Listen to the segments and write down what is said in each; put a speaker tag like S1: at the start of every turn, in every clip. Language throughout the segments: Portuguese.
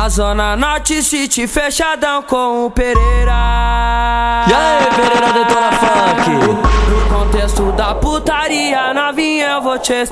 S1: a Zona Norte City fechadão com o Pereira.
S2: E aí, Pereira detona funk.
S1: No contexto da putaria novinha eu vou te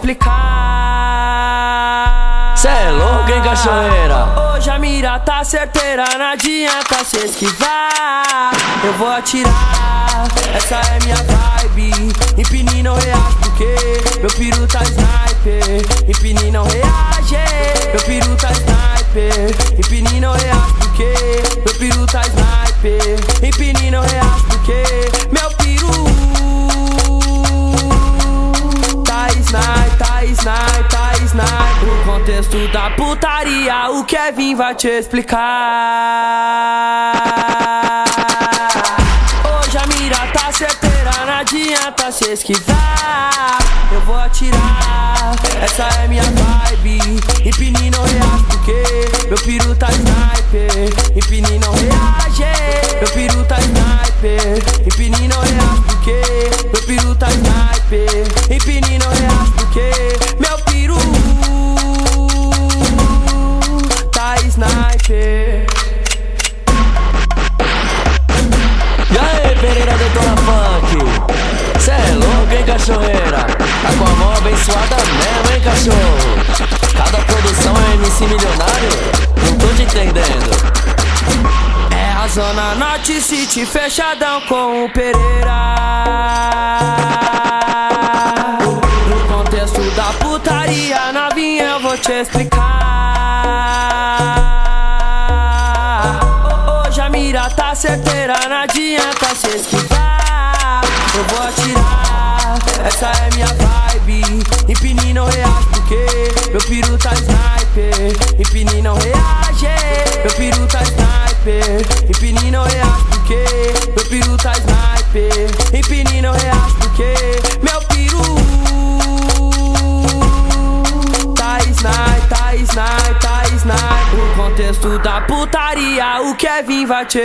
S1: explicar.
S2: Cê é louco, hein, cachoeira?
S1: Hoje a mira tá certeira, não adianta se esquivar. Eu vou atirar, essa é minha vibe. Empine não reage porque meu piru tá sniper. Empine não reage, meu piru tá sniper. Empine não reage porque meu piru tá sniper. Empine não reage porque meu piru tá sniper, tá sniper, tá sniper. No contexto da putaria o Kevin vai te explicar. Hoje a mira tá certeira, não adianta se esquivar. Eu vou atirar, essa é minha vibe. Empine não reage porque meu piru tá sniper. Empine não reage, meu piru tá sniper. Empine não reage porque meu piru tá sniper. Empine não reage porque meu piru tá sniper.
S2: E aí, Pereira detona funk. Cê é louco, hein, cachoeira? Tá com a mão abençoada mesmo, hein, cachorro? Cada produção é MC milionário? Não tô te entendendo.
S1: É a Zona Norte City fechadão com o Pereira. No contexto da putaria novinha eu vou te explicar. Hoje a mira tá certeira, não adianta se esquivar. Eu vou atirar, essa é minha vibe. Empine não reage porque meu piru tá sniper. Empine não reage, meu piru tá sniper. Empine não reage porque meu piru tá sniper. Empine não reage porque meu piru tá sniper, tá sniper, tá sniper. No contexto da putaria o Kevin vai te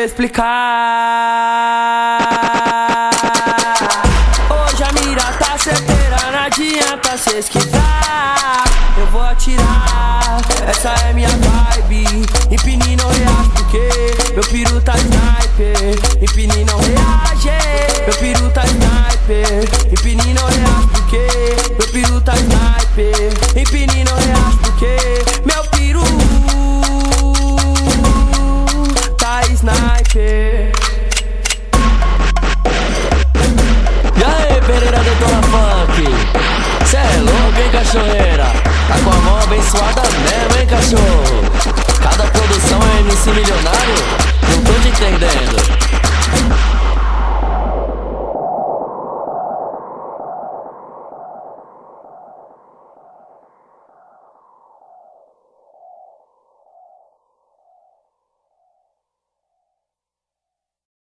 S1: explicar. Hoje a mira tá certeira, não adianta se esquivar. Eu vou atirar, essa é minha vibe. Empine não reage porque meu piru tá sniper. Empine não reage, meu piru tá sniper. Empine não reage porque meu piru tá sniper. Empine não reage porque meu piru tá sniper.
S2: E aí, Pereira detona funk. Cê é louco, hein, cachoeira? Tá com a mão abençoada mesmo, hein, cachorro?